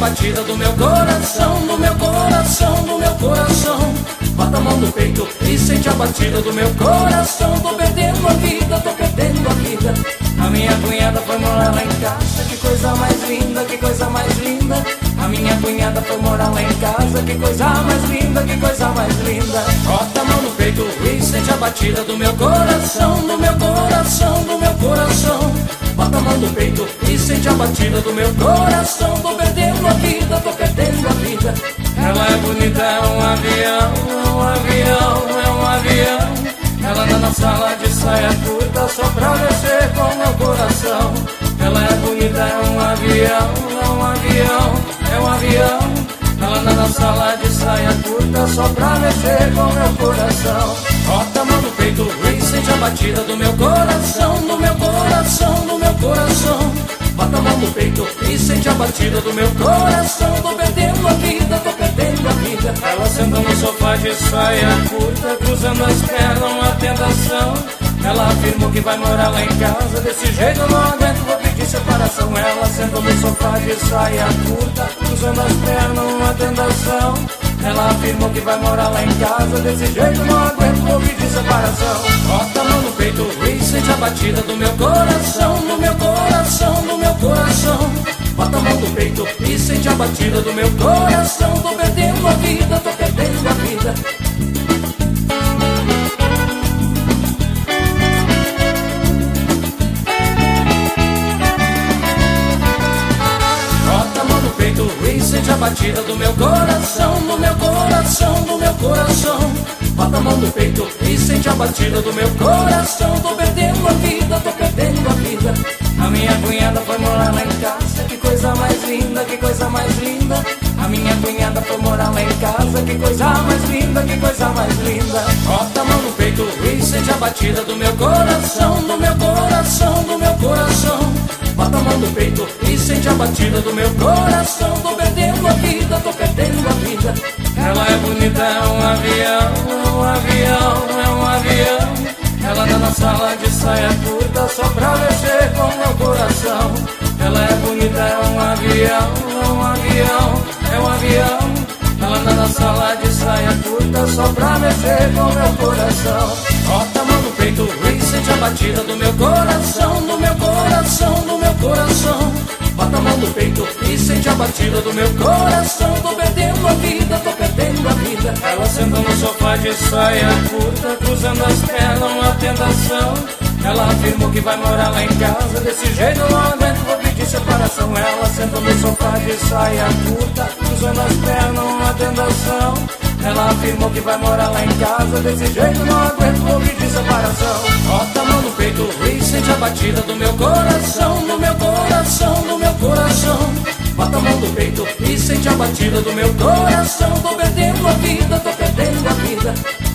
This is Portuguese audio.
batida do meu coração, do meu coração, do meu coração. Bota a mão no peito e sente a batida do meu coração. Tô perdendo a vida, tô perdendo a vida. A minha cunhada foi morar lá em casa, que coisa mais linda, que coisa mais linda. A minha cunhada foi morar lá em casa, que coisa mais linda, que coisa mais linda. Bota a mão no peito e sente a batida do meu coração, do meu coração, do meu coração. Bota a mão no peito e sente a batida do meu coração. Tô perdendo a vida, tô perdendo a vida. Ela é bonita, é um avião, é um avião, é um avião. Ela anda na sala de saia curta só pra mexer com meu coração. Ela é bonita, é um avião, é um avião, é um avião. Ela anda na sala de saia curta só pra mexer com meu coração. Bota a mão no peito e sente a batida do meu coração, do meu coração, do meu coração. Bota a mão no peito e sente a batida do meu coração. Tô perdendo a vida, tô perdendo a vida. Ela senta no sofá de saia curta, cruzando as pernas, uma tentação. Ela afirmou que vai morar lá em casa, desse jeito eu não aguento, vou pedir separação. Ela senta no sofá de saia curta, cruzando as pernas, uma tentação. Ela afirmou que vai morar lá em casa, desse jeito eu não aguento, vou pedir separação. Bota a mão no peito e sente a batida do meu coração, do meu coração, do meu coração. Bota a mão no peito e sente a batida do meu coração. Tô perdendo a vida, tô perdendo a vida. E sente a batida do meu coração, do meu coração, do meu coração. Bota a mão no peito e sente a batida do meu coração. Tô perdendo a vida, tô perdendo a vida. A minha cunhada foi morar lá em casa, que coisa mais linda, que coisa mais linda. A minha cunhada foi morar lá em casa, que coisa mais linda, que coisa mais linda. Bota a mão no peito e sente a batida do meu coração, do meu coração, do meu coração. Bota a mão no peito e sente a batida do meu coração. Tô perdendo a vida, tô perdendo a vida. Ela é bonita, é um avião, é um avião, é um avião. Ela anda na sala de saia curta só pra mexer com meu coração. Ela é bonita, é um avião, é um avião, é um avião. Ela anda na sala de saia curta só pra mexer com meu coração. Bota a mão no peito e sente a batida do meu coração, do meu coração, do meu coração. Bota a mão no peito e sente a batida do meu coração. Tô perdendo a vida, tô perdendo a vida. Ela senta no sofá de saia curta, cruzando as pernas, uma tentação. Ela afirmou que vai morar lá em casa, desse jeito eu não aguento, vou pedir separação. Ela senta no sofá de saia curta, cruzando as pernas, uma tentação. Ela afirmou que vai morar lá em casa, desse jeito eu não aguento, vou pedir separação. Bota a mão no peito e sente a batida do meu coração, do meu coração, do meu coração. Bota a mão no peito e sente a batida do meu coração. Tô perdendo a vida, tô perdendo a vida.